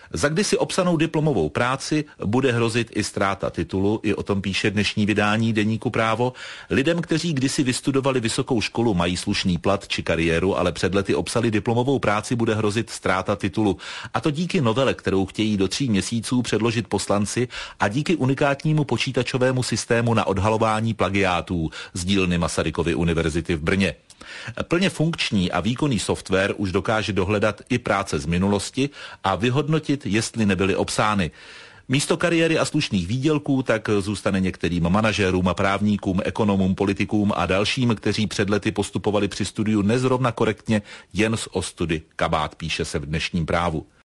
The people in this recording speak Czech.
Za kdysi obsanou diplomovou práci bude hrozit i ztráta titulu, i o tom píše dnešní vydání deníku Právo. Lidem, kteří kdysi vystudovali vysokou školu, mají slušný plat či kariéru, ale před lety obsali diplomovou práci, bude hrozit ztráta titulu. A to díky novele, kterou chtějí do 3 měsíců předložit poslanci a díky unikátnímu počítačovému systému na odhalování plagiátů z dílny Masarykovy univerzity v Brně. Plně funkční a výkonný software už dokáže dohledat i práce z minulosti a vyhodnotit, jestli nebyly obsány. Místo kariéry a slušných výdělků tak zůstane některým manažérům a právníkům, ekonomům, politikům a dalším, kteří před lety postupovali při studiu nezrovna korektně, jen z ostudy kabát, píše se v dnešním Právu.